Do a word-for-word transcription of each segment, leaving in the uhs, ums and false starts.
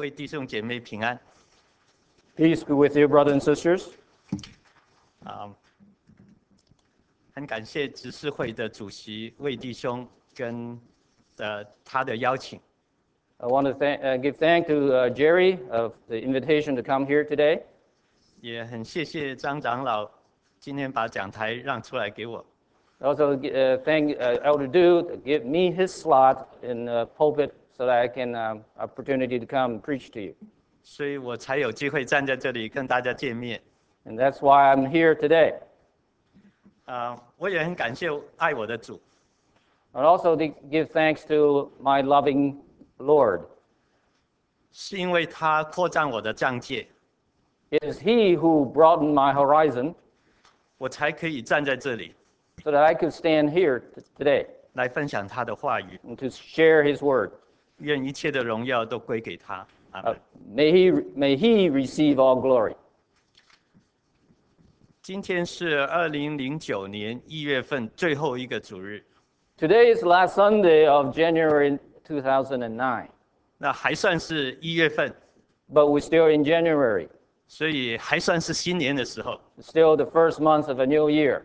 位弟兄姐妹平安。 Peace be with you, brothers and sisters. 啊，很感谢执事会的主席魏弟兄跟呃他的邀请。 I want to thank, uh, give thanks to uh, Jerry of the invitation to come here today. 也很谢谢张长老今天把讲台让出来给我。 Also, uh, thank uh, Elder Du to give me his slot in the pulpit so that I can um, opportunity to come and preach to you. 所以我才有机会站在这里跟大家见面。 And that's why I'm here today. 啊，我也很感谢爱我的主。 And also to give thanks to my loving Lord. 是因为他扩张我的疆界。 It is He who broadened my horizon. 我才可以站在这里。 So that I could stand here today. 来分享他的话语。 And to share His word. 愿一切的荣耀都归给他。 Uh, may He may He receive all glory. 今天是二零零九年一月份最后一个主日。 Today is the last Sunday of January two thousand nine. 那还算是一月份。 But we're still in January. 所以还算是新年的时候。 Still the first month of a new year.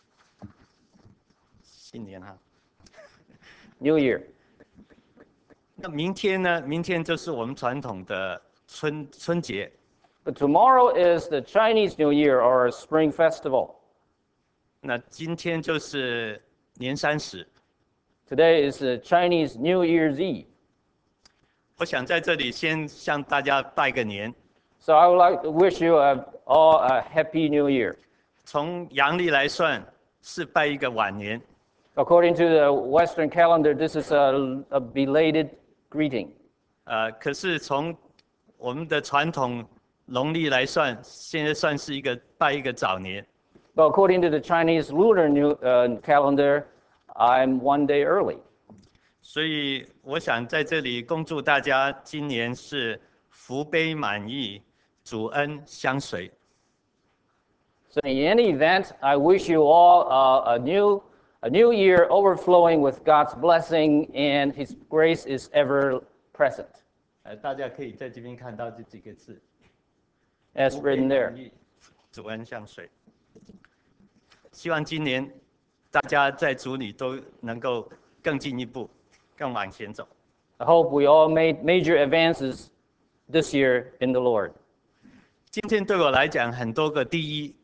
新年哈。 New year. 那明天呢？明天就是我们传统的春春节。 But tomorrow is the Chinese New Year or a Spring Festival. 那今天就是年三十。 Today is the Chinese New Year's Eve. 我想在这里先向大家拜个年。 So I would like to wish you a, all a happy New Year. 从阳历来算是拜一个晚年。 According to the Western calendar, this is a, a belated greeting. 呃，可是从我们的传统农历来算，现在算是一个拜一个早年。 But according to the Chinese lunar new, uh, calendar, I'm one day early. 所以我想在这里恭祝大家今年是福杯满溢，主恩相随。 So in any event, I wish you all uh, a new a new year overflowing with God's blessing and His grace is ever present. 呃，大家可以在这边看到这几个字。 As written there. 主恩相随。希望今年大家在主里都能够更进一步，更往前走。 I hope we all made major advances this year in the Lord. 今天对我来讲，很多个第一。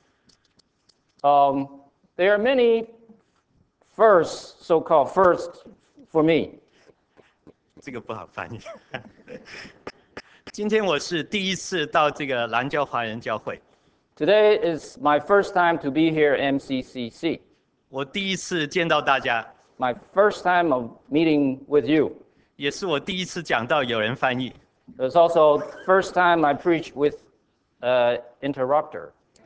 Um, there are many firsts, so-called firsts, for me. 这个不好翻译。今天我是第一次到这个兰教华人教会。 Today is my first time to be here at M C C C. 我第一次见到大家。 My first time of meeting with you. 也是我第一次讲到有人翻译。 It's also the first time I preach with an uh, interrupter.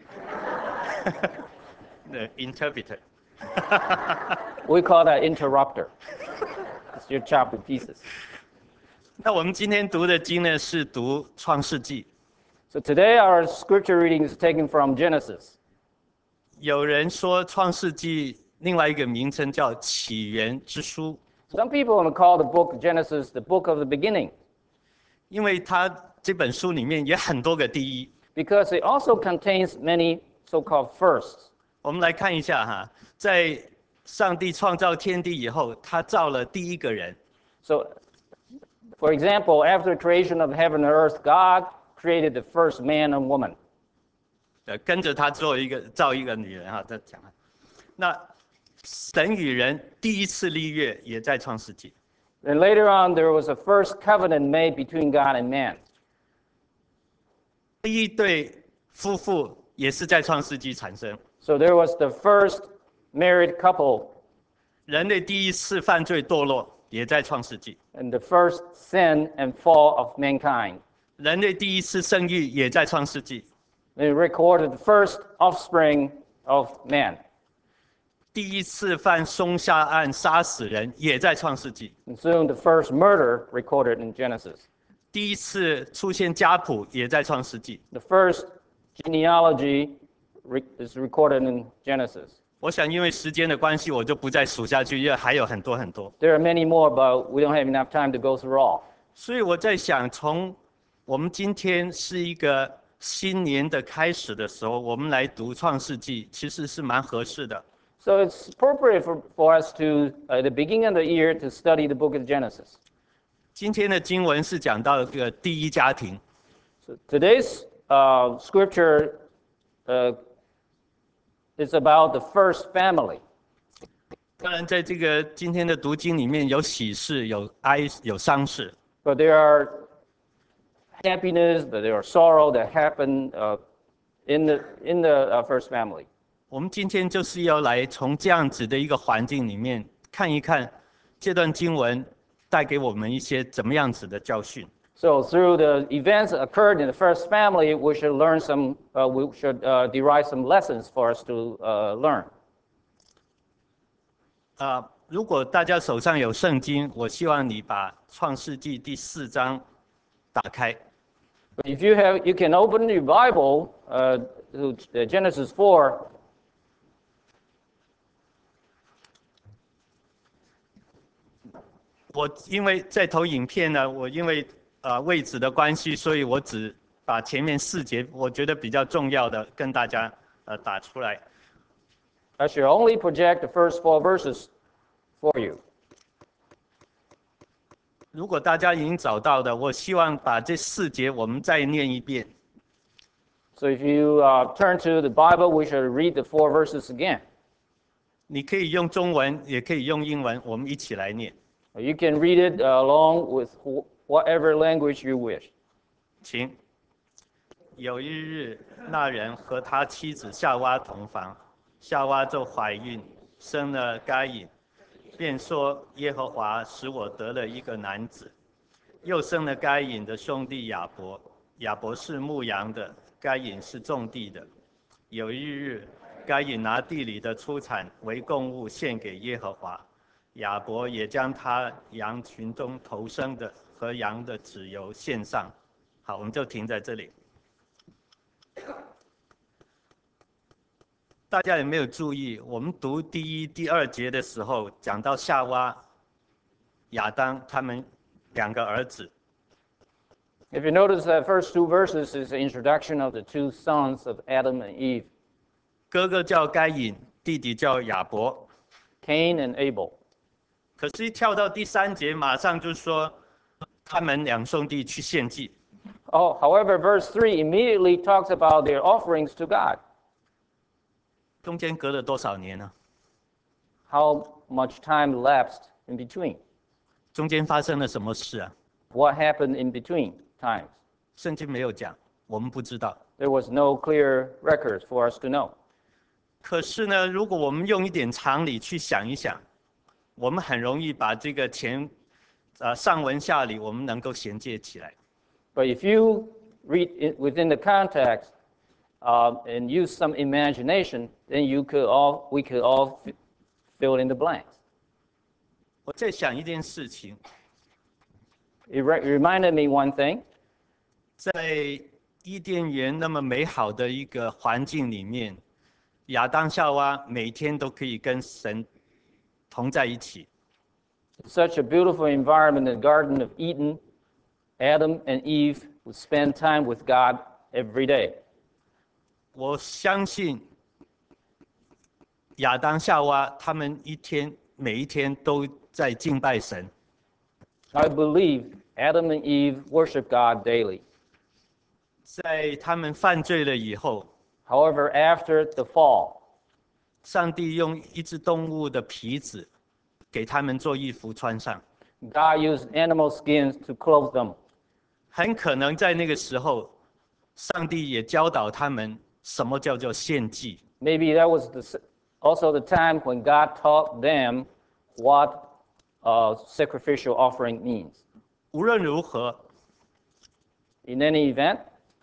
The interpreter. We call that interrupter. It's your chop to pieces. 那我们今天读的经呢，是读创世纪。 So today our scripture reading is taken from Genesis. 有人说创世纪另外一个名称叫起源之书。 Some people want to call the book of Genesis the book of the beginning. 因为它这本书里面也很多个第一。 Because it also contains many so-called firsts. 我们来看一下哈，在上帝创造天地以后，他造了第一个人。 So, for example, after the creation of heaven and earth, God created the first man and woman. 呃，跟着他做一个造一个女人哈，这讲。那神与人第一次立约也在创世纪。 And later on, there was a first covenant made between God and man. 第一对夫妇也是在创世纪产生。 So there was the first married couple. 人类第一次犯罪堕落也在创世纪。 And the first sin and fall of mankind. 人类第一次生育也在创世纪。 It recorded the first offspring of man. 第一次犯松下案杀死人也在创世纪。 And soon the first murder recorded in Genesis. 第一次出现家谱也在创世纪。 The first genealogy is recorded in Genesis. 我想因为时间的关系，我就不再数下去，因为还有很多很多。 There are many more, but we don't have enough time to go through all. 所以我在想，从我们今天是一个新年的开始的时候，我们来读创世纪，其实是蛮合适的。 So it's appropriate for, for us to, at the beginning of the year, to study the book of Genesis. 今天的经文是讲到这个第一家庭。 So today's uh, scripture uh, is about the first family. 当然，在这个今天的读经里面有喜事，有哀，有伤事。 But there are happiness, but there are sorrow that happen uh, in the in the uh, first family. 我们今天就是要来从这样子的一个环境里面看一看这段经文带给我们一些怎么样子的教训。 So through the events that occurred in the first family, we should learn some. Uh, we should uh, derive some lessons for us to uh, learn. 啊、呃，如果大家手上有圣经，我希望你把创世纪第四章打开。 But if you have, you can open your Bible uh, to Genesis four. 我因为在投影片呢，我因为呃位置的关系，所以我只把前面四节我觉得比较重要的跟大家呃打出来。 I should only project the first four verses for you. 如果大家已经找到的，我希望把这四节我们再念一遍。 So if you uh, turn to the Bible, we should read the four verses again. 你可以用中文，也可以用英文，我们一起来念。 You can read it uh, along with whatever language you wish. 请。有一日，那人和他妻子夏娃同房，夏娃就怀孕，生了该隐，便说：“耶和华使我得了一个男子。”又生了该隐的兄弟亚伯，亚伯是牧羊的，该隐是种地的。有一日，该隐拿地里的出产为供物献给耶和华，亚伯也将他羊群中头生的和羊的脂油献上。好，我们就停在这里。大家有没有注意，我们读第一、第二节的时候，讲到夏娃、亚当他们两个儿子。 If you notice, that first two verses is the introduction of the two sons of Adam and Eve. 哥哥叫该隐，弟弟叫亚伯。 Cain and Abel. 可是，一跳到第三节，马上就说他们两兄弟去献祭。 Oh, however, verse three immediately talks about their offerings to God. 中间隔了多少年呢？ How much time elapsed in between? 中间发生了什么事啊？ What happened in between times? 圣经没有讲，我们不知道。 There was no clear records for us to know. 可是呢，如果我们用一点常理去想一想，我们很容易把这个前，呃上文下理，我们能够衔接起来。 But if you read it within the context uh, and use some imagination, then you could all we could all f- fill in the blanks. 我在想一件事情， It re- reminded me one thing. 在伊甸园那么美好的一个环境里面，亚当夏娃每天都可以跟神同在一起。 Such a beautiful environment in the Garden of Eden. Adam and Eve would spend time with God every day. 我相信亚当夏娃他们一天每一天都在敬拜神。 I believe Adam and Eve worship God daily. 在他们犯罪了以后， However, after the fall, 上帝用一只动物的皮子给他们做衣服穿上。 God used animal skins to clothe them. 很可能在那个时候，上帝也教导他们什么叫做献祭。 Maybe that was the, also the time when God taught them what uh, sacrificial offering means. 无论如何， In any event,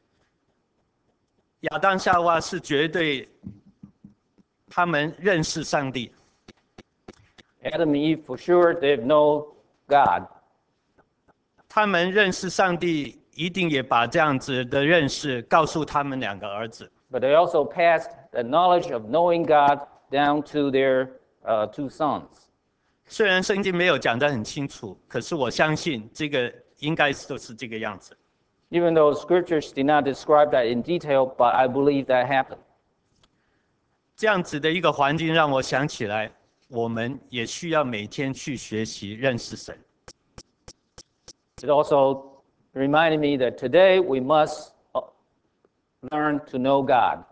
亚当夏娃是绝对他们认识上帝。 Adam and Eve, for sure, they know God. 他们认识上帝，一定也把这样子的认识告诉他们两个儿子。 But they also passed the knowledge of knowing God down to their uh, two sons. 虽然圣经没有讲得很清楚，可是我相信这个应该就是这个样子。 Even though scriptures did not describe that in detail, but I believe that happened. 这样子的一个环境让我想起来，我们也需要每天去学习认识神。 It also reminded me that today we must learn to know God.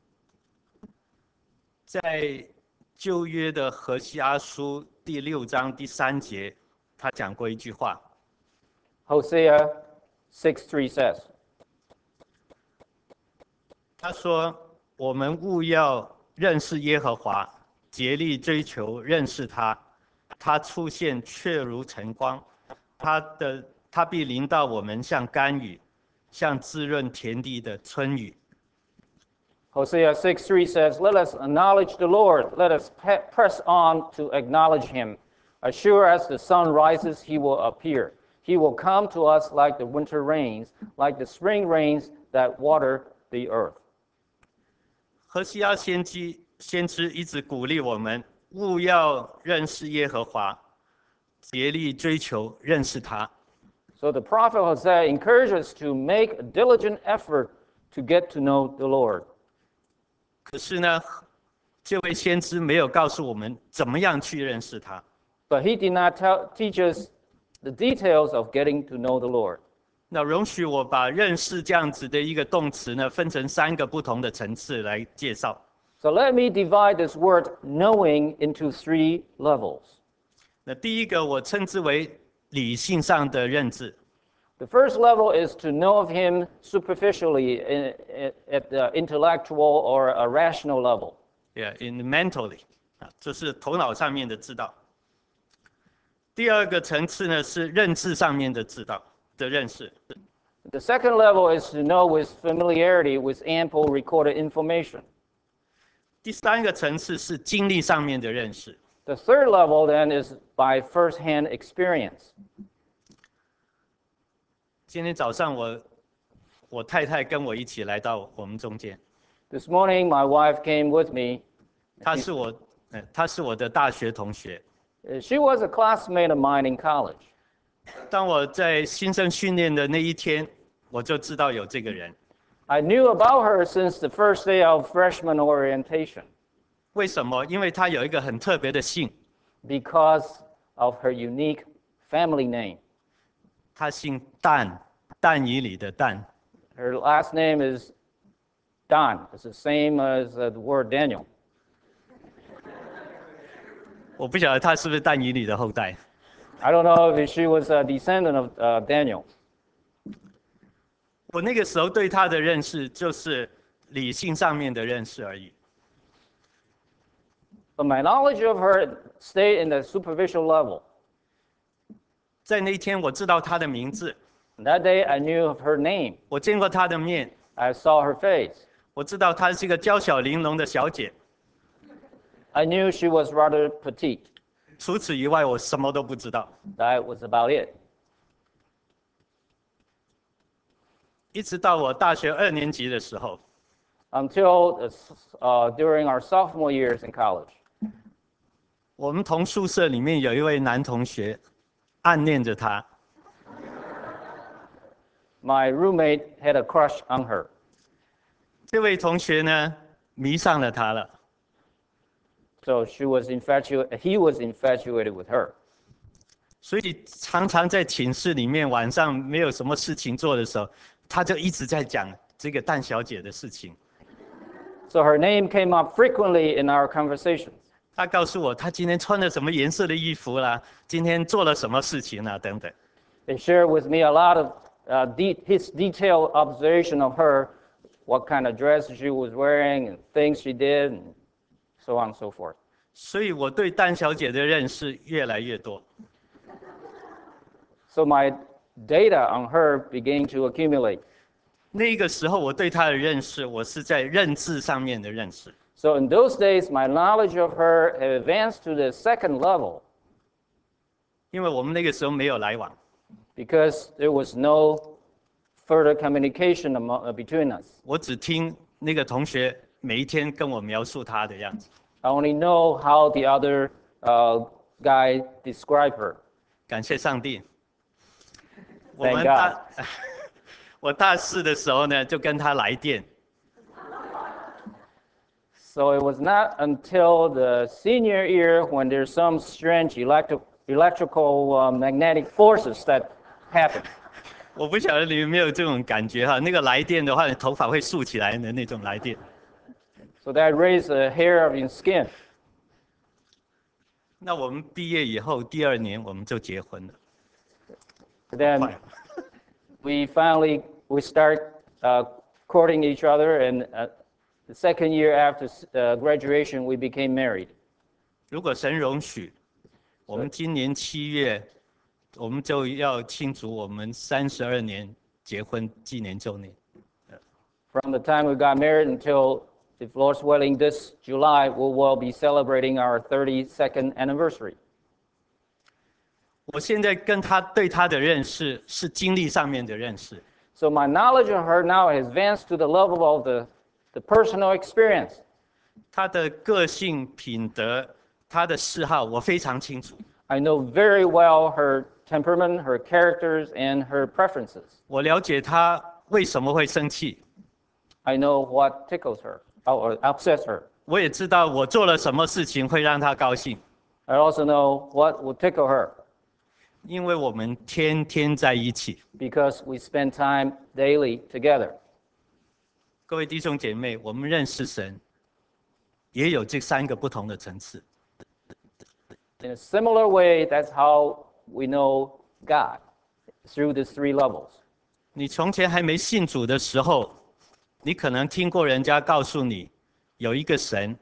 在旧约的何西阿书第六章第三节，他讲过一句话。 Hosea six three says, 他说：“我们务要认识耶和华，竭力追求认识他。他出现却如晨光，他的他必临到我们，像甘雨，像滋润田地的春雨。” Hosea six three says, Let us acknowledge the Lord. Let us pe- press on to acknowledge him. As sure as the sun rises, he will appear. He will come to us like the winter rains, like the spring rains that water the earth. 何西阿先知先知一直鼓励我们，务要认识耶和华，竭力追求认识他。 So the prophet Hosea encourages us to make a diligent effort to get to know the Lord. 可是呢，这位先知没有告诉我们怎么样去认识他。 But he did not tell, teach us the details of getting to know the Lord. 那容许我把认识这样子的一个动词呢，分成三个不同的层次来介绍。 So let me divide this word knowing into three levels. 那第一个我称之为理性上的认知。 The first level is to know of him superficially at the intellectual or a rational level. Yeah, in mentally 啊，这是头脑上面的知道。第二个层次呢是认知上面的知道的认识。 The second level is to know with familiarity with ample recorded information. 第三个层次是经历上面的认识。 The third level then is by first-hand experience. 今天早上我我太太跟我一起来到我们中间。 This morning, my wife came with me. 她是我，呃，她是我的大学同学。 She was a classmate of mine in college. 当我在新生训练的那一天，我就知道有这个人。 I knew about her since the first day of freshman orientation. 为什么？因为她有一个很特别的姓。 Because of her unique family name. 她姓但，但以理的但。 Her last name is Dan. It's the same as the word Daniel. 我不晓得她是不是但以理的后代。 I don't know if she was a descendant of uh, Daniel. 我那个时候对她的认识就是理性上面的认识而已。 But my knowledge of her stayed in the superficial level. 在那一天，我知道她的名字。 That day, I knew of her name. 我见过她的面。 I saw her face. 我知道她是一个娇小玲珑的小姐。 I knew she was rather petite. 除此以外，我什么都不知道。 That was about it. 一直到我大学二年级的时候， Until uh, during our sophomore years in college. 我们同宿舍里面有一位男同学，暗恋着她。 My roommate had a crush on her. 这位同学呢，迷上了她了。 So she was infatuated. He was infatuated with her. 所以常常在寝室里面，晚上没有什么事情做的时候，他就一直在讲这个蛋小姐的事情。 So her name came up frequently in our conversations. 他告诉我，他今天穿了什么颜色的衣服啦，今天做了什么事情啦，等等。 They shared with me a lot of uh, de- his detailed observation of her, what kind of dress she was wearing, and things she did, and so on and so forth. 所以我对蛋小姐的认识越来越多。 So my data on her began to accumulate. 那个时候我对她的认识，我是在认知上面的认识。 So in those days, my knowledge of her had advanced to the second level. 因为我们那个时候没有来往。 Because there was no further communication among, uh, between us. 我只听那个同学每一天跟我描述她的样子。 I only know how the other uh, guy described her. 感谢上帝。 我 Thank 们 God. 大我大四的时候呢，就跟他来电， So it was not until the senior year when there's some strange electro electrical uh, magnetic forces that happen. 我不晓得你有没有这种感觉哈，那个来电的话，你头发会竖起来的那种来电。 So that raised the hair of your skin. 那我们毕业以后，第二年我们就结婚了。 Then 快， we finally we start uh, courting each other, and uh, the second year after uh, graduation, we became married. 如果神容许，我们今年七月，我们就要庆祝我们三十二年结婚纪念周年。 From the time we got married until, if Lord's willing, this July, we will be celebrating our thirty-second anniversary. 我现在跟他对他的认识是经历上面的认识， So my knowledge of her now has advanced to the level of the, the personal experience. 他的个性、品德、他的嗜好，我非常清楚。 I know very well her temperament, her characters, and her preferences. 我了解他为什么会生气， I know what tickles her or upsets her. 我也知道我做了什么事情会让他高兴， I also know what will tickle her 因为我们天天在一起。 because we spend time daily together. 各位弟兄姐妹，我们认识神，也有这三个不同的层次。 In a similar way, that's how we know God, through these three levels. 你从前还没信主的时候，你可能听过人家告诉你，有一个神，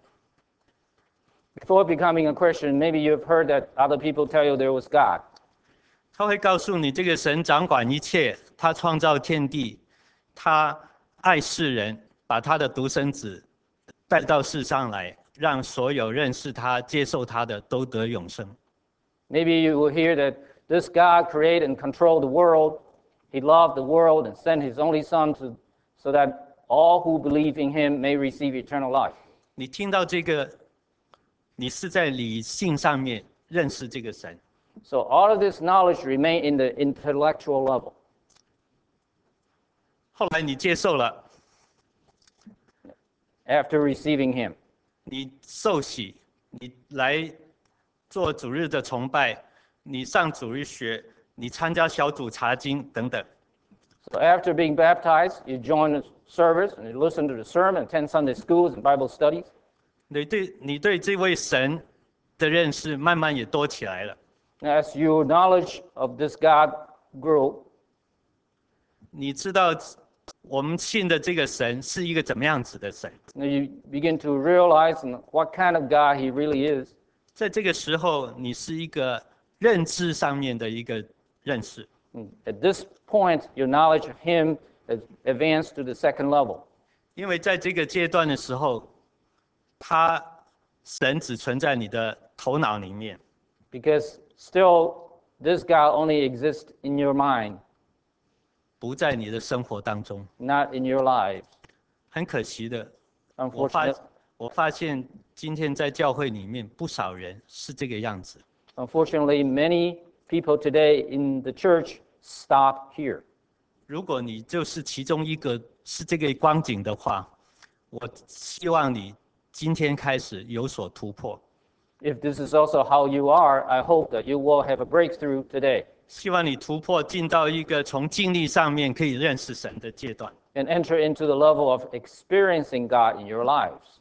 Before becoming a Christian, maybe you've heard that other people tell you there was God. 他会告诉你这个神掌管一切，他创造天地，他爱世人，把他的独生子带到世上来，让所有认识他、接受他的都得永生。 Maybe you will hear that this God created and controlled the world. He loved the world and sent his only son to, so that all who believe in him may receive eternal life. 你听到这个，你是在理性上面认识这个神。 So all of this knowledge remain in the intellectual level. 后来你接受了， After receiving him, 你受洗，你来做主日的崇拜，你上主日学，你参加小组查经等等。 so after being baptized, you join the service and you listen to the sermon, attend Sunday schools and Bible studies. 你对你对这位神的认识慢慢也多起来了。 As your knowledge of this God grew, 你知道我们信的这个神是一个怎么样子的神？ you begin to realize what kind of God he really is. 在这个时候，你是一个认知上面的一个认识。 At this point, your knowledge of him has advanced to the second level. 因为在这个阶段的时候，他神只存在你的头脑里面， Because still, this God only exists in your mind, 不在你的生活当中。 not in your lives. 很可惜的，我发 Unfortunately, 我发现今天在教会里面不少人是这个样子。 unfortunately, many people today in the church stop here. 如果你就是其中一个是这个光景的话，我希望你今天开始有所突破。 If this is also how you are, I hope that you will have a breakthrough today 希望你突破进到一个从经历上面可以认识神的阶段。 and enter into the level of experiencing God in your lives.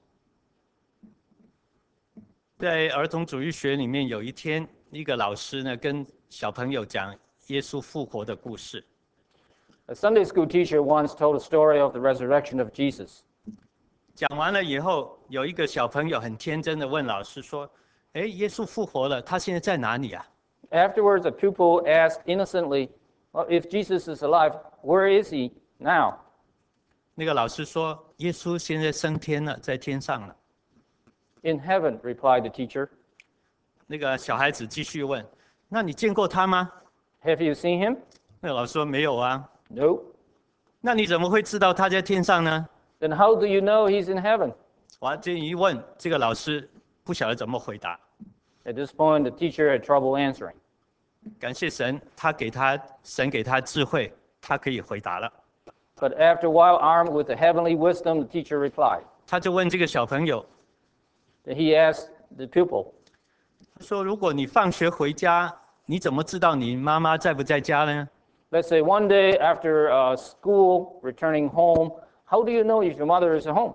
在儿童主日学里面，有一天，一个老师呢跟小朋友讲耶稣复活的故事。 A Sunday school teacher once told a story of the resurrection of Jesus. 讲完了以后，有一个小朋友很天真的问老师说：“哎，耶稣复活了，他现在在哪里啊？” Afterwards, a pupil asked innocently, well, if Jesus is alive, where is he now? 那个老师说：“耶稣现在升天了，在天上了。” In heaven, replied the teacher. 那个小孩子继续问：“那你见过他吗 Have you seen him? ？” 那个老师说：“没有啊。 No. ” 那你怎么会知道他在天上呢？ Then how do you know he's in heaven? 哇，这一问，这个老师不晓得怎么回答。 At this point, the teacher had trouble answering. 感谢神，他给他神给他智慧，他可以回答了。 But after a while, armed with the heavenly wisdom, the teacher replied. 他就问这个小朋友 He asked the pupil, 说：“如果你放学回家，你怎么知道你妈妈在不在家呢？” let's say one day after uh, school, returning home, how do you know if your mother is at home?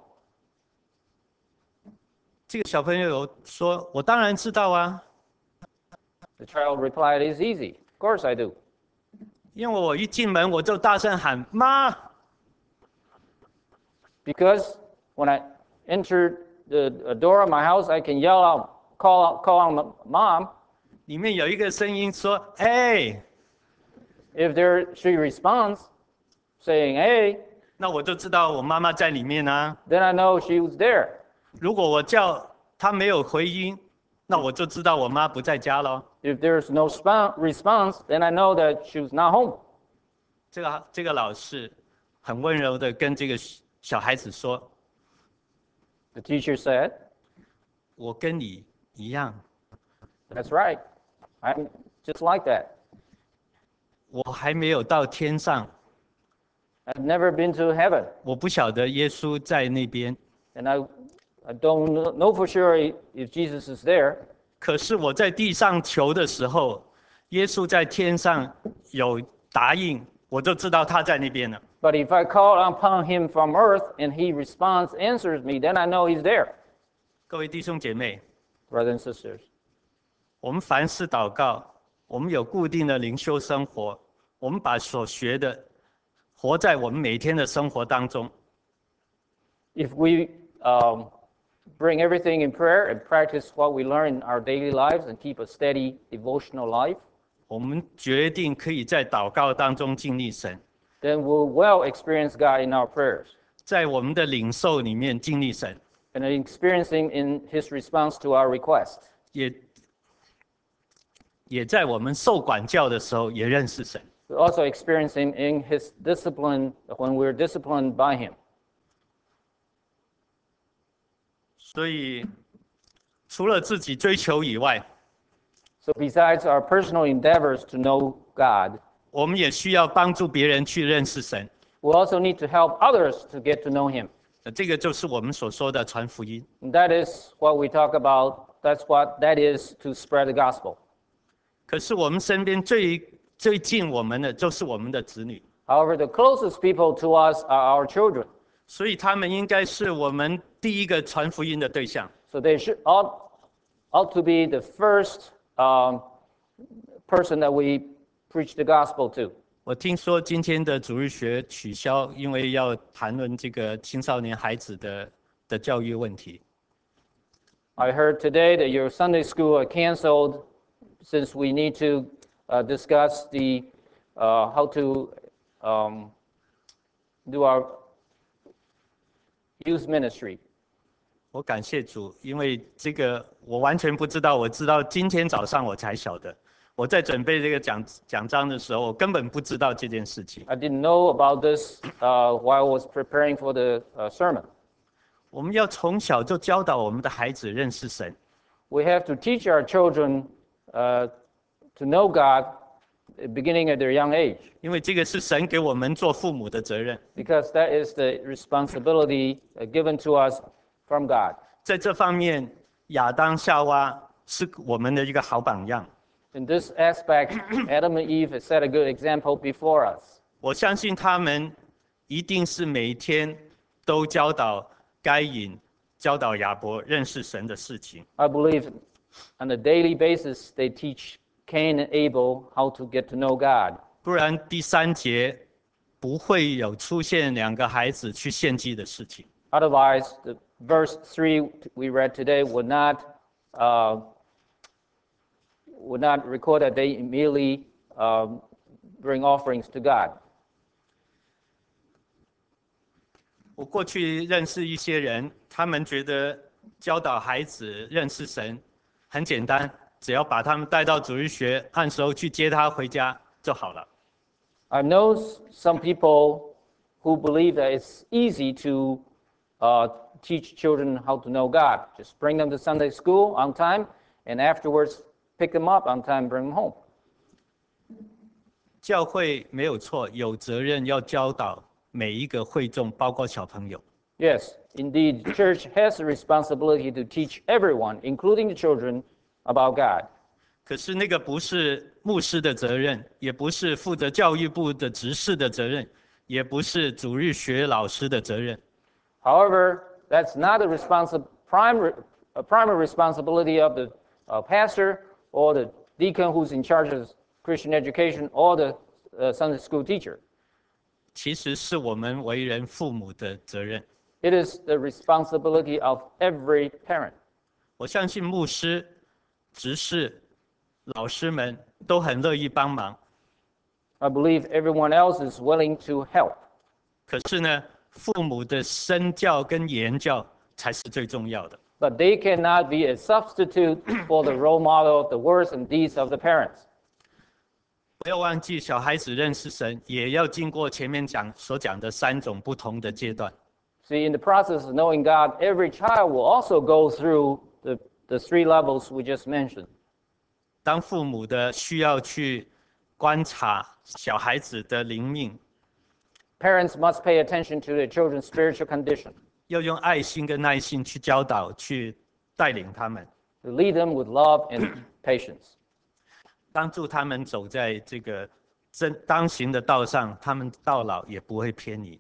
这个小朋友说：“我当然知道啊， The child replied, it's easy. Of course I do. 因为我一进门我就大声喊妈。” Because when I enter the door of my house, I can yell out, call out, call out mom. 里面有一个声音说：“哎。” If there she responds, saying, "Hey," 那我就知道我妈妈在里面啊。 then I know she was there. 如果我叫她没有回音，那我就知道我妈不在家咯。 If there's no response, then I know that she was not home. 这个这个老师很温柔的跟这个小孩子说 The teacher said, 我跟你一样， "That's right. I'm just like that. 我还没有到天上， I've never been to heaven, 我不晓得耶稣在那边， and I, I don't know for sure if Jesus is there. 可是我在地上求的时候，耶稣在天上有答应，我就知道他在那边了。 But if I call upon him from earth and he responds, answers me, then I know he's there." 各位弟兄姐妹， Brothers and sisters, 我们凡事祷告，我们有固定的灵修生活，我们把所学的活在我们每天的生活当中。 if we um, bring everything in prayer and practice what we learn in our daily lives and keep a steady devotional life, 我们决定可以在祷告当中经历神， then we'll well experience God in our prayers 在我们的领受里面经历神， and experiencing in his response to our request. 也也在我们受管教的时候也认识神。 We also experience him in his discipline when we're disciplined by him. 所以，除了自己追求以外， So besides our personal endeavors to know God, 我们也需要帮助别人去认识神。 we also need to help others to get to know him. 这个就是我们所说的传福音。 And that is what we talk about. That's what that is to spread the gospel. 可是我们身边最最近我们的就是我们的子女， However, the closest people to us are our children. 所以他们应该是我们第一个传福音的对象。 So they should ought, ought to be the first um, person that we preach the gospel to. 我听说今天的主日学取消，因为要谈论这个青少年孩子的的教育问题。 I heard today that your Sunday school are canceled since we need to uh, discuss the uh, how to um, do our youth ministry. 我感谢主，因为这个我完全不知道，我知道今天早上我才晓得。我在准备这个讲讲章的时候，我根本不知道这件事情。 I didn't know about this uh, while I was preparing for the uh, sermon. 我们要从小就教导我们的孩子认识神。 We have to teach our children uh, to know God beginning at their young age, 因为这个是神给我们做父母的责任。 because that is the responsibility uh, given to us from God. 在这方面，亚当夏娃是我们的一个好榜样。 In this aspect, Adam and Eve have set a good example before us. 我相信他们一定是每天都教导该隐、教导亚伯认识神的事情。 I believe on a daily basis they teach Cain and Abel how to get to know God. 不然第三节不会有出现两个孩子去献祭的事情。 Otherwise, the verse three we read today would not uh, would not record that they immediately um, bring offerings to God. 我过去认识一些人，他们觉得教导孩子认识神很简单，只要把他们带到主日学，按时候去接他回家就好了。 I know some people who believe that it's easy to uh, teach children how to know God. Just bring them to Sunday school on time, and afterwards pick them up on time, bring them home. 教会没有错，有责任要教导每一个会众，包括小朋友。 Yes, indeed, the church has a responsibility to teach everyone, including the children, about God. 可是那个不是牧师的责任，也不是负责教育部的执事的责任，也不是主日学老师的责任。 However, that's not a, responsi- primary, a primary responsibility of the uh, pastor or the deacon who's in charge of Christian education or the uh, Sunday school teacher. 其实是我们为人父母的责任。 It is the responsibility of every parent. 我相信牧师、执事、老师们都很乐意帮忙。 I believe everyone else is willing to help. 可是呢，父母的身教跟言教才是最重要的。 But they cannot be a substitute for the role model of the words and deeds of the parents. 不要忘记，小孩子认识神，也要经过前面讲所讲的三种不同的阶段。 See, in the process of knowing God, every child will also go through the, the three levels we just mentioned. 当父母的需要去观察小孩子的灵命， Parents must pay attention to their children's spiritual condition, 要用爱心跟耐心去教导、去带领他们， to lead them with love and patience, 帮助他们走在这个真当行的道上，他们到老也不会偏离。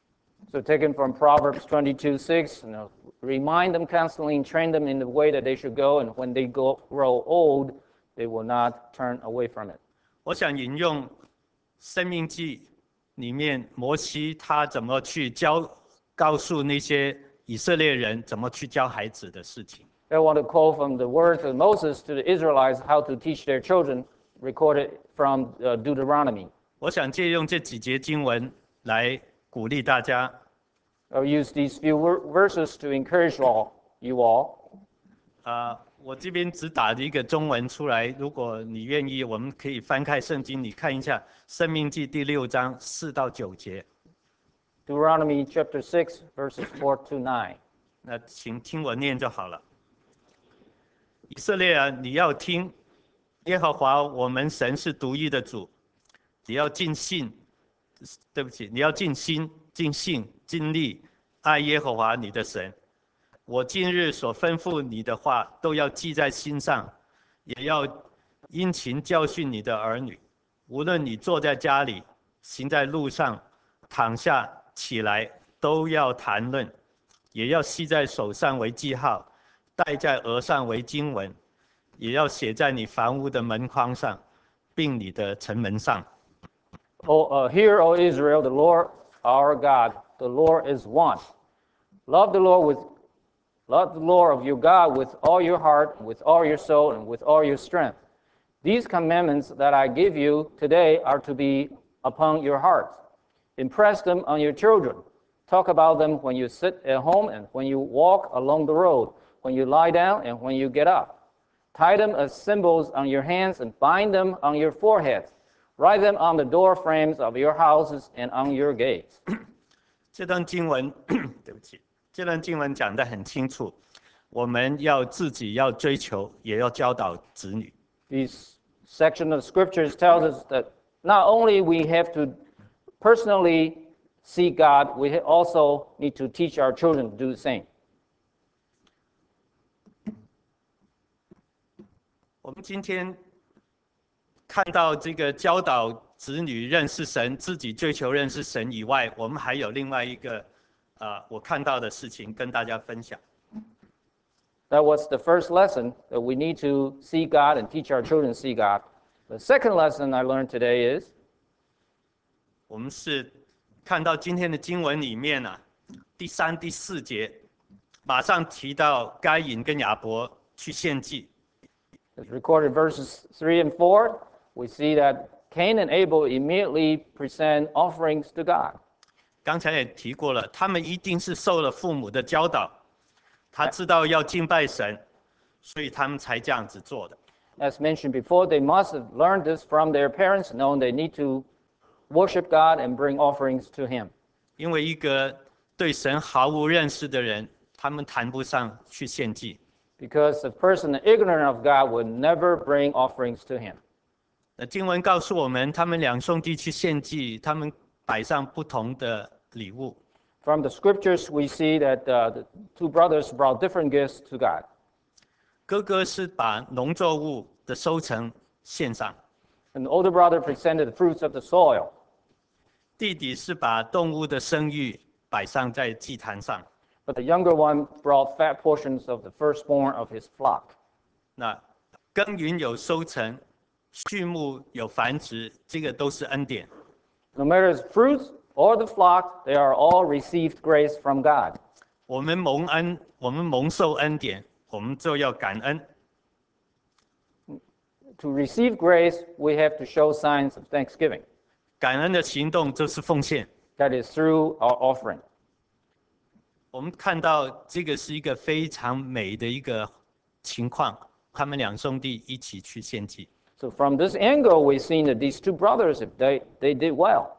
So taken from Proverbs twenty-two six, you know, remind them constantly and train them in the way that they should go, and when they go, grow old, they will not turn away from it. 我想引用《申命记》里面摩西他怎么去教告诉那些以色列人怎么去教孩子的事情。 I want to quote from the words of Moses to the Israelites how to teach their children, recorded from uh, Deuteronomy. 我想借用这几节经文来鼓励大家。 I'll use these few verses to encourage all, you all. 啊、呃，我这边只打了一个中文出来，如果你愿意，我们可以翻开圣经，你看一下《申命记》第六章四到九节。 Deuteronomy chapter six, verses four to nine. 那请听我念就好了。以色列啊，你要听，耶和华我们神是独一的主，你要尽信，对不起，你要尽心、尽性、尽力爱耶和华你的神。我今日所吩咐你的话，都要记在心上，也要殷勤教训你的儿女。无论你坐在家里，行在路上，躺下起来，都要谈论，也要系在手上为记号，戴在额上为经文，也要写在你房屋的门框上，并你的城门上。 Oh, uh, hear, O Israel, the Lord our God, the Lord is one. Love the Lord with love the Lord of your God with all your heart, with all your soul, and with all your strength. These commandments that I give you today are to be upon your hearts. Impress them on your children. Talk about them when you sit at home and when you walk along the road, when you lie down and when you get up. Tie them as symbols on your hands and bind them on your foreheads. Write them on the door frames of your houses and on your gates. 这段经文，对不起，这段经文讲得很清楚，我们要自己要追求，也要教导子女。 This section of scriptures tells us that not only we have to personally seek God, we also need to teach our children to do the same. 我们今天看到这个教导子女认识神，自己追求认识神以外，我们还有另外一个，呃，我看到的事情跟大家分享。 That was the first lesson, that we need to see God and teach our children to see God. The second lesson I learned today is 我们是看到今天的经文里面啊，第三、第四节，马上提到该隐跟亚伯去献祭。 As recorded verses three and four, we see that Cain and Abel immediately present offerings to God. 刚才也提过了，他们一定是受了父母的教导，他知道要敬拜神，所以他们才这样子做的。 As mentioned before, they must have learned this from their parents, knowing they need to worship God and bring offerings to Him. 因为一个对神毫无认识的人，他们谈不上去献祭。 Because a person ignorant of God would never bring offerings to Him. 那经文告诉我们，他们两兄弟去献祭，他们摆上不同的礼物。 From the scriptures, we see that uh, the two brothers brought different gifts to God. 哥哥是把农作物的收成献上， And the older brother presented the fruits of the soil. 弟弟是把动物的生育摆上在祭坛上。 But the younger one brought fat portions of the firstborn of his flock. 那耕耘有收成，畜牧有繁殖，这个都是恩典。 No matter the fruits or the flock, they are all received grace from God. 我们蒙恩，我们蒙受恩典，我们就要感恩。 To receive grace, we have to show signs of thanksgiving. 感恩的行动就是奉献。 That is through our offering. 我们看到这个是一个非常美的一个情况，他们两兄弟一起去献祭。 So from this angle, we've seen that these two brothers, they, they did well.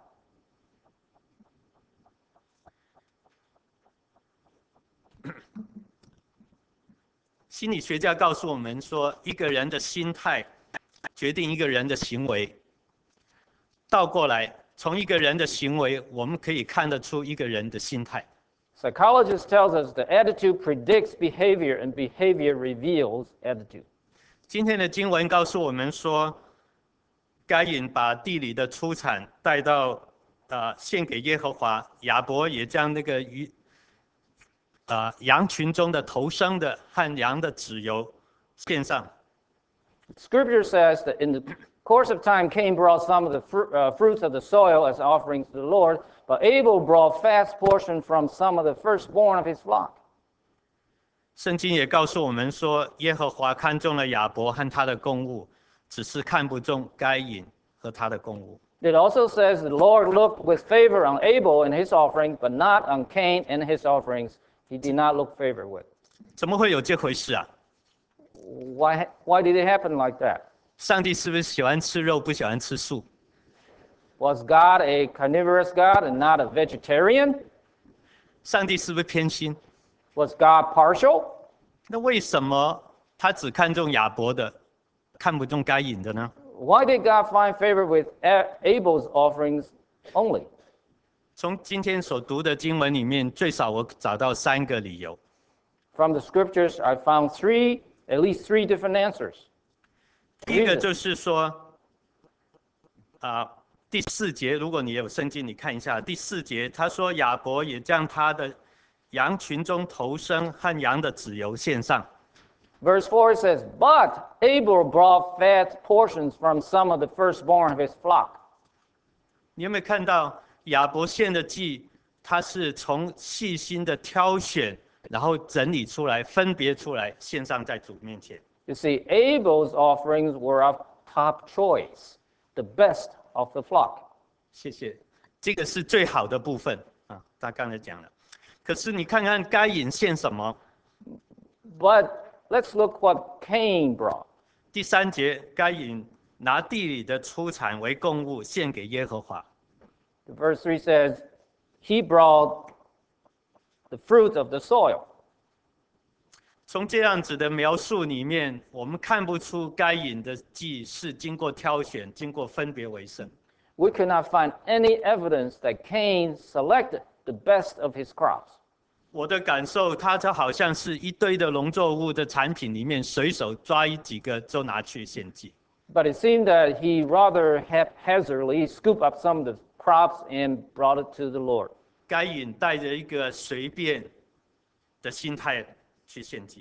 心理学家告诉我们说，一个人的心态决定一个人的行为。倒过来，从一个人的行为，我们可以看得出一个人的心态。 Psychologists tells us the attitude predicts behavior and behavior reveals attitude. 今天的经文告诉我们说，该隐把地里的出产带到呃献给耶和华，亚伯也将那个鱼呃羊群中的头生的和羊的脂油献上。 Scripture says that in the course of time, Cain brought some of the fru- uh, fruits of the soil as offerings to the Lord, but Abel brought fat portion from some of the firstborn of his flock. 圣经也告诉我们说，耶和华看中了亚伯和他的供物，只是看不中该隐和他的供物。 It also says the Lord looked with favor on Abel and his offering, but not on Cain and his offerings. He did not look favor with. 怎么会有这回事啊？ Why, why did it happen like that? 上帝是不是喜欢吃肉，不喜欢吃素？ Was God a carnivorous God and not a vegetarian? 上帝是不是偏心？ Was God partial? 那为什么他只看重亚伯的，看不中该隐的呢？ Why did God find favor with A- Abel's offerings only? 从今天所读的经文里面，最少我找到三个理由。 From the scriptures, I found three, at least three different answers. 第一个就是说，啊、第四节，如果你有圣经，你看一下第四节，他说亚伯也将他的羊群中头生和羊的脂油献上。 Verse four says, But Abel brought fat portions from some of the firstborn of his flock. 你有没有看到亚伯献的祭，他是从细心的挑选，然后整理出来，分别出来，献上在主面前。 You see, Abel's offerings were of top choice, the best of the flock. 谢谢，这个是最好的部分啊，他刚才讲了。可是你看看该隐献什么？ But let's look what Cain brought. 第三节，该隐拿地里的出产为供物献给耶和华。 Verse three says, He brought the fruit of the soil. 从这样子的描述里面，我们看不出该隐的祭是经过挑选、经过分别为圣。 We could not find any evidence that Cain selected the best of his crops. 我的感受，它就好像是一堆的农作物的产品里面，随手抓一几个就拿去献祭。 But it seemed that he rather haphazardly scooped up some of the crops and brought it to the Lord. 该隐带着一个随便的心态去献祭。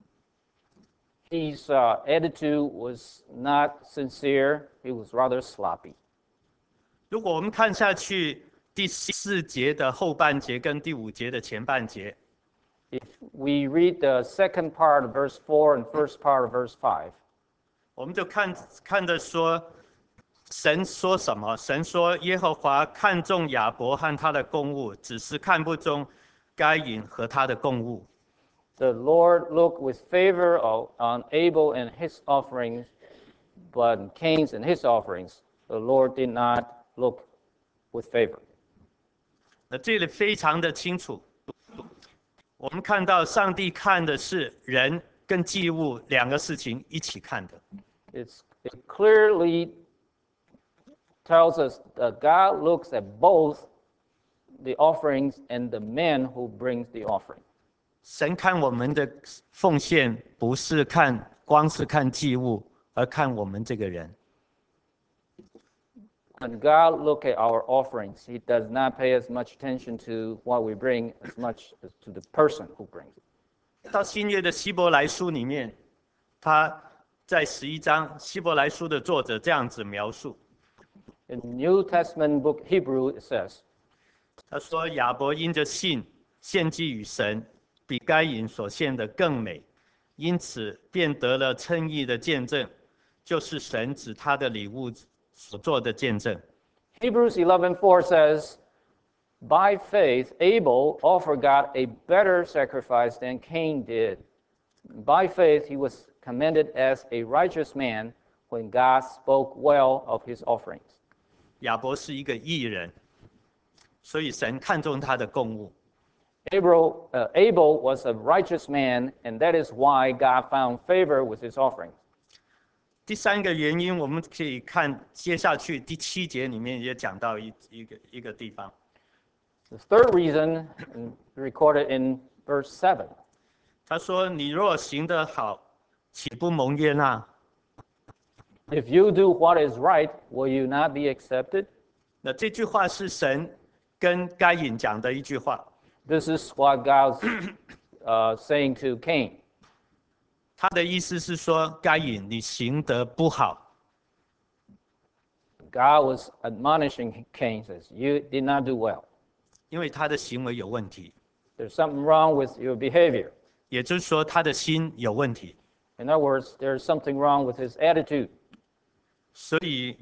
His uh, attitude was not sincere. It was rather sloppy. 如果我们看下去，第四节的后半节跟第五节的前半节， If we read the second part of verse four and first part of verse five, 我们就看看着说，神说什么？神说耶和华看中亚伯和他的供物，只是看不中该隐和他的供物。 the Lord looked with favor on Abel and his offerings, but Cain's and his offerings, the Lord did not look with favor. 那这里非常的清楚，我们看到上帝看的是人跟祭物两个事情一起看的。 It's, it clearly tells us that God looks at both the offerings and the man who brings the offering. 神看我们的奉献，不是看光是看祭物，而看我们这个人。 When God looks at our offerings, He does not pay as much attention to what we bring as much as to the person who brings it. 到新约的希伯来书里面，他在十一章，希伯来书的作者这样子描述。 In the New Testament book Hebrew, it says, 他说亚伯因着信献祭与神，比该隐所献的更美，因此便得了称义的见证，就是神指他的礼物所做的见证。 Hebrews eleven four says, by faith, Abel offered God a better sacrifice than Cain did. By faith, he was commended as a righteous man when God spoke well of his offerings. 亚伯是一个义人，所以神看重他的供物。 Abel, uh, Abel was a righteous man, and that is why God found favor with his offerings. 第三个原因，我们可以看接下去第七节里面也讲到一一个一个地方。 The third reason recorded in verse seven. 他说：“你若行得好，岂不蒙悦纳？” If you do what is right, will you not be accepted? 那这句话是神跟该隐讲的一句话。 This is what God's uh, saying to Cain. 他的意思是说，该隐你行得不好。 God was admonishing Cain, says, you did not do well. 因为他的行为有问题。 There's something wrong with your behavior. 也就是说，他的心有问题。 In other words, there's something wrong with his attitude. 所以，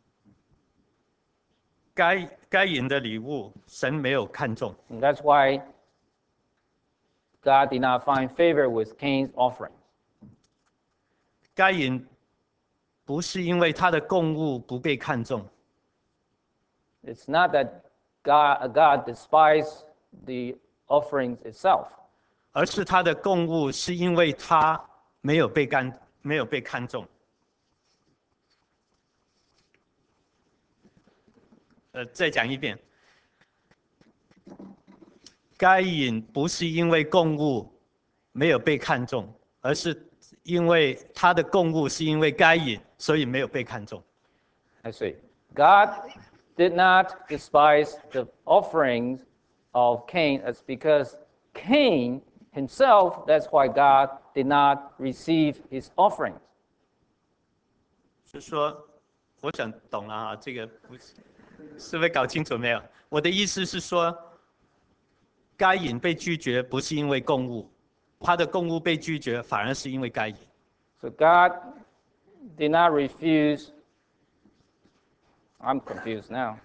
该该隐的礼物，神没有看重。 And that's why God did not find favor with Cain's offering. 该隐不是因为他的供物不被看重， It's not that God, God despised the offerings itself, 而是他的供物是因为他没有被看没有被看重。呃，再讲一遍，该隐不是因为供物没有被看重，而是因为他的供物是因为该隐，所以没有被看重。 I see. God did not despise the offerings of Cain. It's because Cain himself, that's why God did not receive his offerings. 是说，我想懂了啊，这个不是，是不是搞清楚没有？我的意思是说，该隐被拒绝不是因为供物，他的供物被拒绝反而是因为该隐。 So God did not refuse. I'm confused now.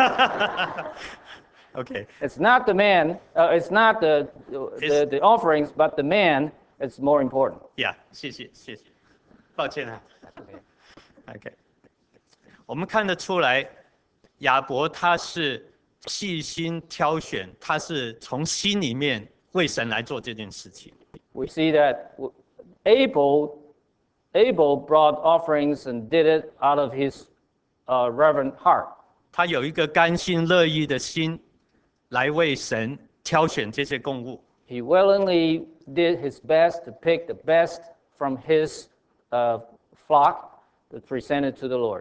OK， It's not the man, uh, it's not the, the, the offerings, but the man is more important. 呀、yeah, 谢谢谢谢，抱歉啊。OK， 我们看得出来，亚伯他是细心挑选，他是从心里面为神来做这件事情。 We see that Abel, Abel brought offerings and did it out of his uh, reverent heart. 他有一个甘心乐意的心，来为神挑选这些供物。 He willingly did his best to pick the best from his uh, flock to present it to the Lord.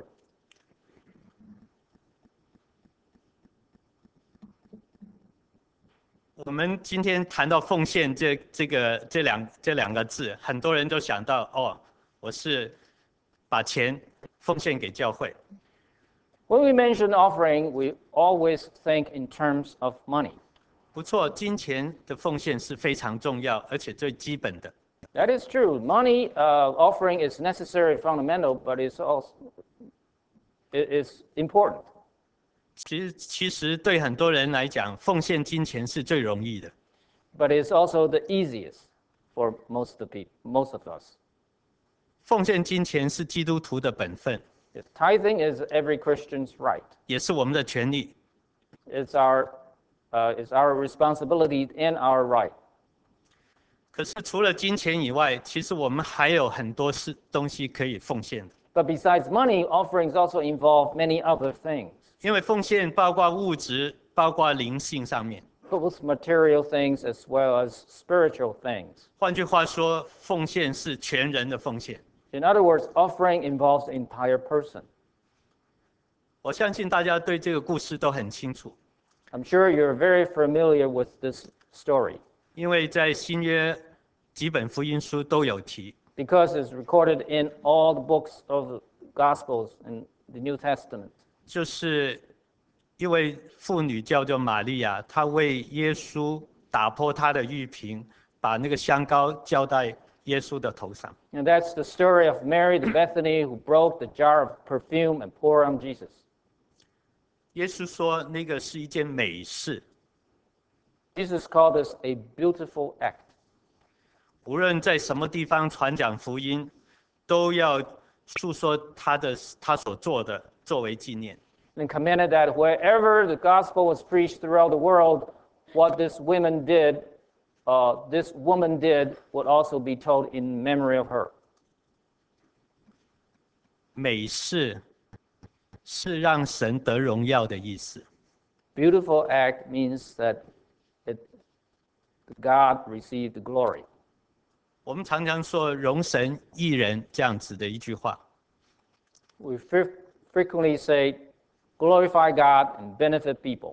我们今天谈到奉献这这个这两这两个字，很多人都想到哦，我是把钱奉献给教会。 When we mention offering, we always think in terms of money. 不错，金钱的奉献是非常重要，而且最基本的。 That is true. Money uh, offering is necessary, fundamental, but it's also it is important. 其实，其实对很多人来讲，奉献金钱是最容易的。 But it's also the easiest for most of the people, most of us. 奉献金钱是基督徒的本分， Tithing is every Christian's right. 也是我们的权利。 It's our, uh, it's our responsibility and our right. 可是除了金钱以外，其实我们还有很多是东西可以奉献的。 But besides money, offerings also involve many other things. 因为奉献包括物质，包括灵性上面。 Both material things as well as spiritual things. 换句话说，奉献是全人的奉献。 In other words, offering involves the entire person. 我相信大家对这个故事都很清楚。 I'm sure you're very familiar with this story. 因为在新约几本福音书都有提。 Because it's recorded in all the books of the Gospels in the New Testament. 就是一位妇女叫做玛利亚，她为耶稣打破她的玉瓶，把那个香膏浇在耶稣的头上。 And that's the story of Mary the Bethany who broke the jar of perfume and poured on Jesus. 耶稣说那个是一件美事。 Jesus called this a beautiful act. 无论在什么地方传讲福音，都要诉说他的他所做的，作为纪念。 And commanded that wherever the gospel was preached throughout the world, what this woman did, uh, this woman did, would also be told in memory of her. 美事是让神得荣耀的意思。 Beautiful act means that it, God received the glory. 我们常常说容神益人这样子的一句话。 We frequently say, glorify God and benefit people.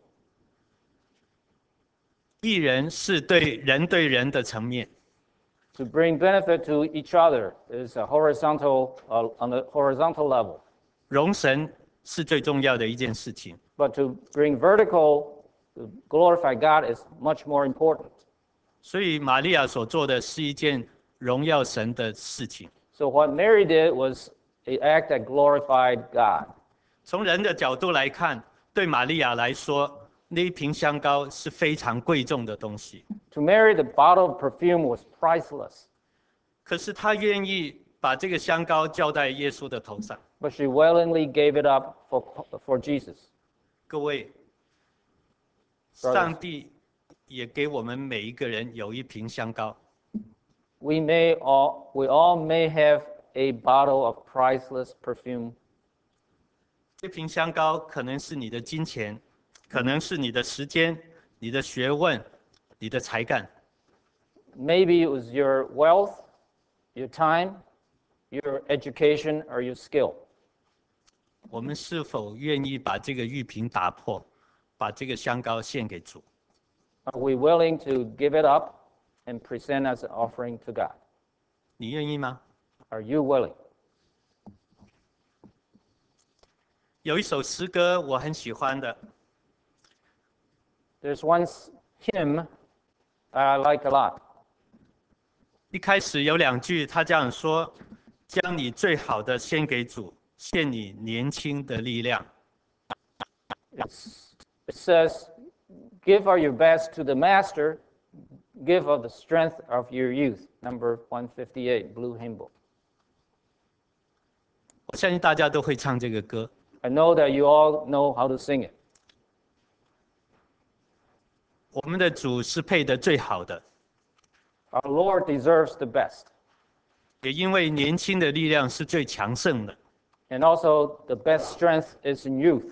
益人是对人对人的层面。 To bring benefit to each other is a horizontal, uh, on the horizontal level. 容神是最重要的一件事情。 But to bring vertical, to glorify God is much more important. 所以玛利亚所做的是一件荣耀神的事情。 So what Mary did was an act that glorified God. 从人的角度来看，对玛利亚来说，那一瓶香膏是非常贵重的东西。 To Mary, the bottle of perfume was priceless. 可是她愿意把这个香膏浇在耶稣的头上。 But she willingly gave it up for, for Jesus. 各位，上帝也给我们每一个人有一瓶香膏。 We may all, we all may have a bottle of priceless perfume. 这瓶香膏可能是你的金钱，可能是你的时间、你的学问、你的才干。 Maybe it was your wealth, your time, your education, or your skill. 我们是否愿意把这个玉瓶打破，把这个香膏献给主？ Are we willing to give it up and present as an offering to God? 你愿意吗？ Are you willing? 有一首诗歌我很喜欢的。 There's one hymn I like a lot. 一开始有两句，他这样说：“将你最好的献给主，献你年轻的力量。” It's, it says, give of your best to the master, give of the strength of your youth. Number one fifty-eight, Blue Hymn Book. 我相信大家都会唱这个歌。 I know that you all know how to sing it. 我们的主是配得最好的， Our Lord deserves the best. 也因为年轻的力量是最强盛的。 And also, the best strength is in youth.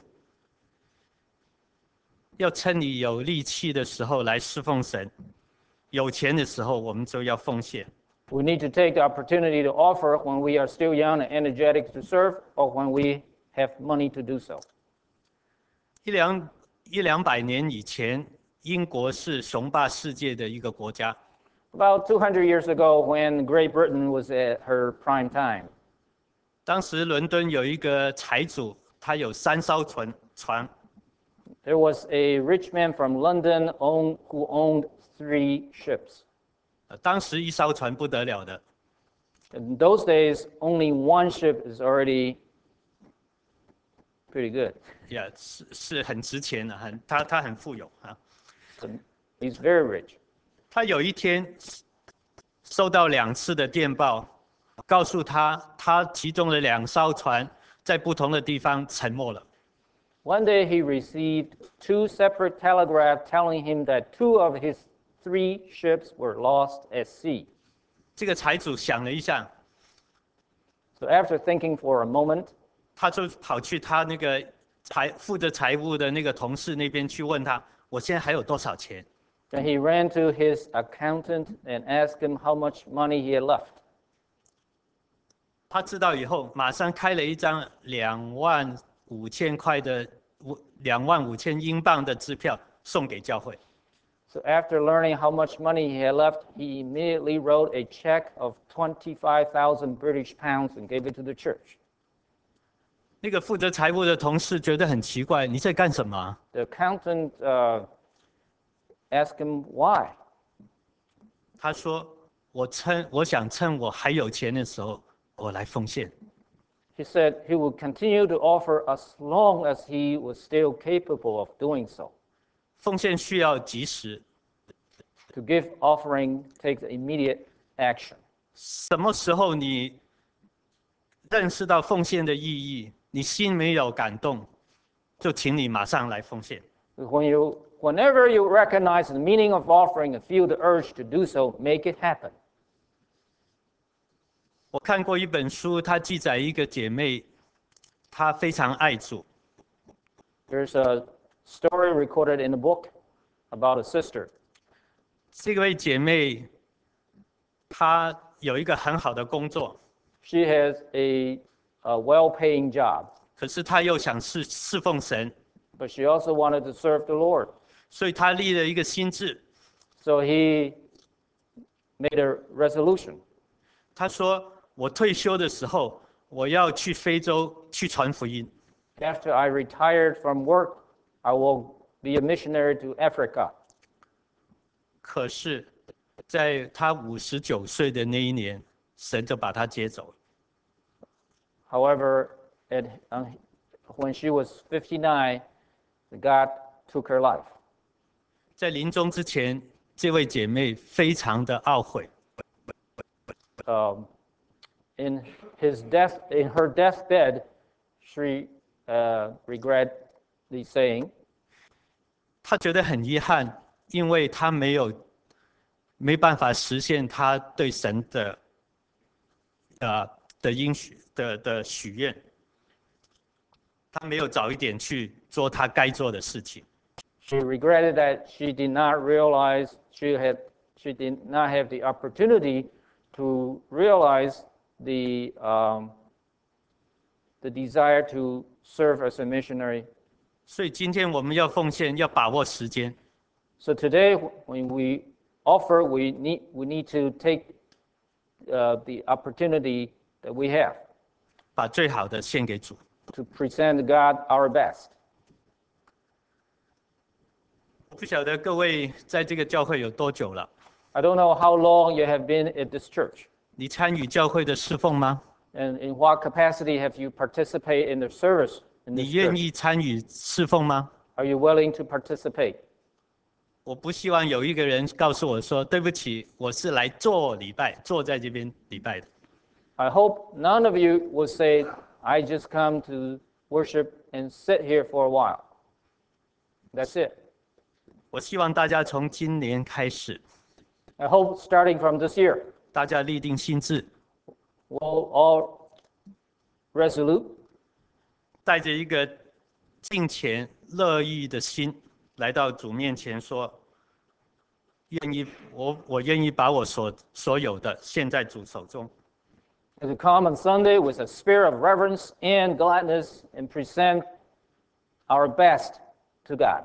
要趁你有力气的时候来侍奉神，有钱的时候我们就要奉献。 We need to take the opportunity to offer when we are still young and energetic to serve, or when we have money to do so. 一两一两百年以前，英国是雄霸世界的一个国家。 About two hundred years ago, when Great Britain was at her prime time, 当时伦敦有一个财主，他有三艘船船。 there was a rich man from London own, who owned three ships. 当时一艘船不得了的， In those days, only one ship is already pretty good. 呀、yeah, 是是很值钱的，很他他很富有啊。 So he's very rich. 他有一天收到两次的电报，告诉他他其中的两艘船在不同的地方沉没了。 One day he received two separate telegraphs telling him that two of his three ships were lost at sea. 这个财主想了一下， So after thinking for a moment, 他就跑去他那个财负责财务的那个同事那边去问他，我现在还有多少钱？ then he ran to his accountant and asked him how much money he had left. 他知道以后，马上开了一张两万五千块的两万五千英镑的支票送给教会。 So after learning how much money he had left, he immediately wrote a check of twenty-five thousand British pounds and gave it to the church. 那个负责财务的同事觉得很奇怪，你在干什么？ The accountant uh, asked him why. 他说：“我趁我想趁我还有钱的时候，我来奉献。” He said he would continue to offer as long as he was still capable of doing so. 奉献需要及时。 To give offering takes immediate action. 什么时候你认识到奉献的意义，你心没有感动，就请你马上来奉献。 When you, whenever you recognize the meaning of offering and feel the urge to do so, make it happen. 我看过一本书，它记载一个姐妹，她非常爱主。 There's a story recorded in a book about a sister. 这位姐妹，她有一个很好的工作， She has a, a well-paying job, 可是她又想侍侍奉神， but she also wanted to serve the Lord. 所以她立了一个心志。 So he made a resolution. 她说：“我退休的时候，我要去非洲去传福音。” After I retired from work, I will be a missionary to Africa. 可是，在她五十九岁的那一年，神就把她接走了。 However, at, uh, when she was fifty-nine, God took her life. 在临终之前，这位姐妹非常的懊悔。 Um, in his death, in her deathbed, she uh, regret the saying. 她觉得很遗憾，因为她没有没办法实现她对神的呃的应许的的许愿。她没有早一点去做她该做的事情。 She regretted that she did not realize she had she did not have the opportunity to realize the um, the desire to serve as a missionary. 所以今天我们要奉献，要把握时间。 So today, when we offer, we need we need to take uh, the opportunity that we have 把最好的献给主。 to present God our best. 我不晓得各位在这个教会有多久了？ I don't know how long you have been at this church, 你参与教会的侍奉吗？ and in what capacity have you participated in the service in 你 this 愿 church? 意参与侍奉吗？ Are you willing to participate? 我不希望有一个人告诉我说：“对不起，我是来做礼拜，坐在这边礼拜的。” I hope none of you will say, I just come to worship and sit here for a while. That's it. 我希望大家从今年开始， I hope starting from this year, 大家立定心志， we'll all resolute, 带着一个敬虔乐意的心来到主面前说：“愿意，我我愿意把我所所有的献在主手中。” to come on Sunday with a spirit of reverence and gladness and present our best to God.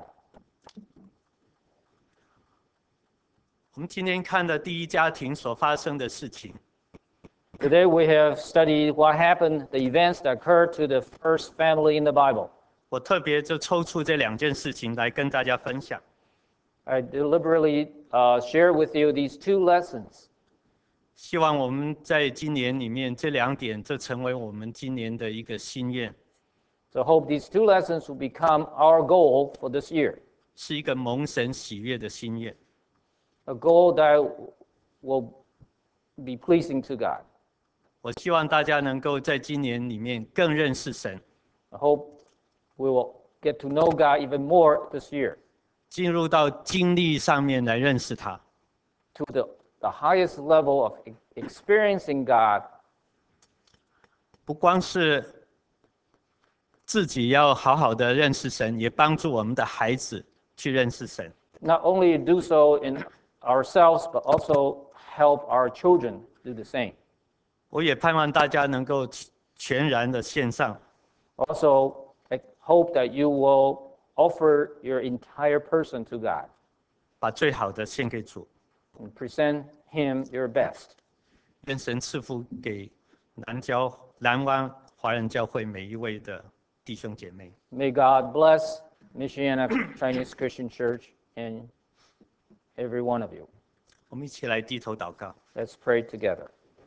我们今天看的第一家庭所发生的事情， Today we have studied what happened, the events that occurred to the first family in the Bible. 我特别就抽出这两件事情来跟大家分享。 I deliberately uh, share with you these two lessons. 希望我们在今年里面这两点，这成为我们今年的一个心愿， So I hope these two lessons will become our goal for this year, 是一个蒙神喜悦的心愿。 a goal that will be pleasing to God. 我希望大家能够在今年里面更认识神， I hope we will get to know God even more this year, 进入到经历上面来认识他。 to the, the highest level of e- experiencing God. 不光是自己要好好的认识神，也帮助我们的孩子去认识神。 Not only do so in ourselves, but also help our children do the same. 我也盼望大家能够全然的献上。 Also, I hope that you will offer your entire person to God. 把最好的献给主。 And present Him your best. 愿神赐福给南郊南湾华人教会每一位的弟兄姐妹。 May God bless Michiana Chinese Christian Church and every one of you. 我们一起来低头祷告。 Let's pray together.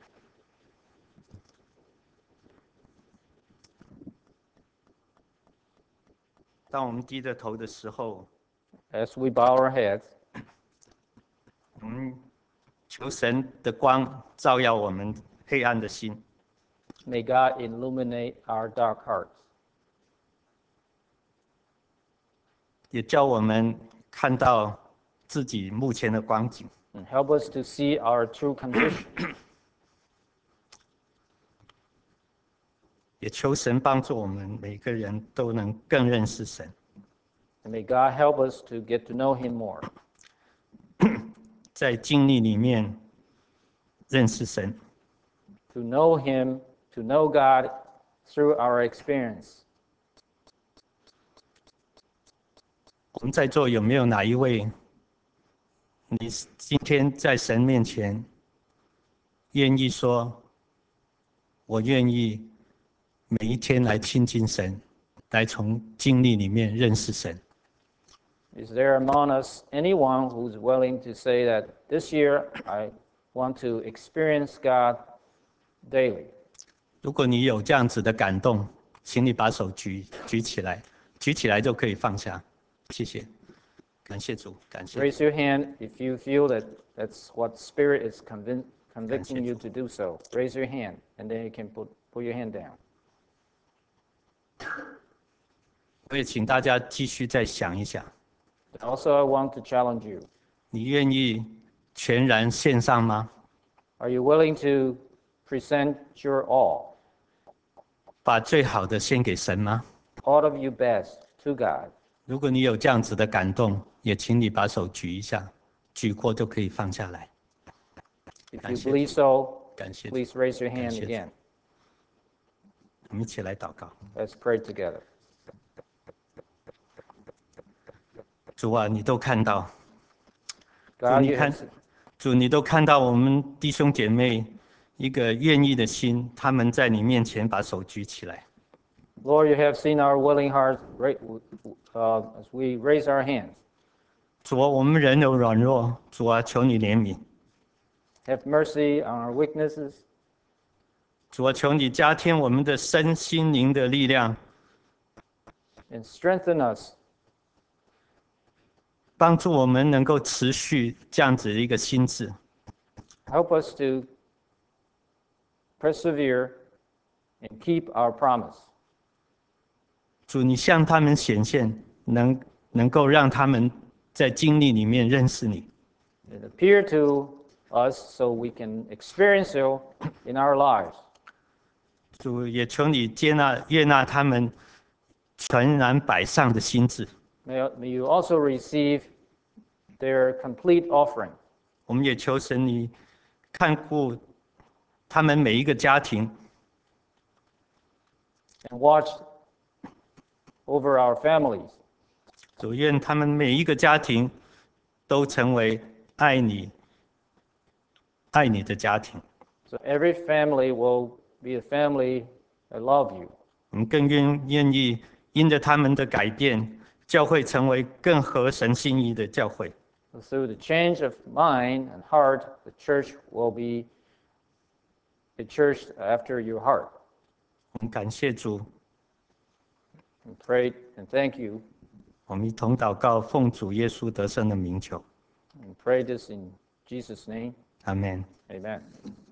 当我们低着头的时候， As we bow our heads, 我们求神的光照耀我们黑暗的心， may God illuminate our dark hearts. 也叫我们看到自己目前的光景。 And help us to see our true condition. 也求神帮助我们每个人都能更认识神。 And may God help us to get to know Him more. 在经历里面认识神。 To know Him, to know God through our experience. 我们在座有没有哪一位，你今天在神面前愿意说，我愿意每一天来亲近神，来从经历里面认识神？ Is there among us anyone who's willing to say that this year I want to experience God daily? 如果你有这样子的感动，请你把手举举起来，举起来就可以放下。谢谢，感谢主，感谢主。 Raise your hand if you feel that that's what Spirit is convin- convicting you to do so. Raise your hand, and then you can put, put your hand down. 我也请大家继续再想一想， Also, I want to challenge you. 你愿意全然献上吗？ Are you willing to present your all, 把最好的献给神吗？ all of your best to God? 如果你有这样子的感动，也请你把手举一下，举过就可以放下来。 If 感 you 谢 believe 主， so, 感谢主， please raise your 感 hand 谢主。 again. 我们一起来祷告。 Let's pray together. 主啊，你都看到，主 God, 你 you 看 have, 主你都看到我们弟兄姐妹一个愿意的心，他们在你面前把手举起来。 Lord, you have seen our willing hearts ra- uh, as we raise our hands. 主啊，我们人有软弱，主啊，求你怜悯。 Have mercy on our weaknesses. 主啊，求你加添我们的身心灵的力量， And strengthen us, 帮助我们能够持续这样子的一个心智。 help us to persevere and keep our promise. 主，你向他们显现，能能够让他们在经历里面认识你。 And appear to us so we can experience you in our lives. 主也求你接纳悦纳他们全然摆上的心智。 May, may you also receive their complete offering. 我们也求神你看顾他们每一个家庭， And watch over our families. 主愿他们每一个家庭都成为爱你、爱你的家庭。 So every family will be a family that love you. 我们更愿愿意因着他们的改变，教会成为更合神心意的教会。 So through the change of mind and heart, the church will be a church after your heart. 我们感谢主， And pray and thank you. 我们一同祷告，奉主耶稣得胜的名求， And pray this in Jesus' name. 阿门。 Amen.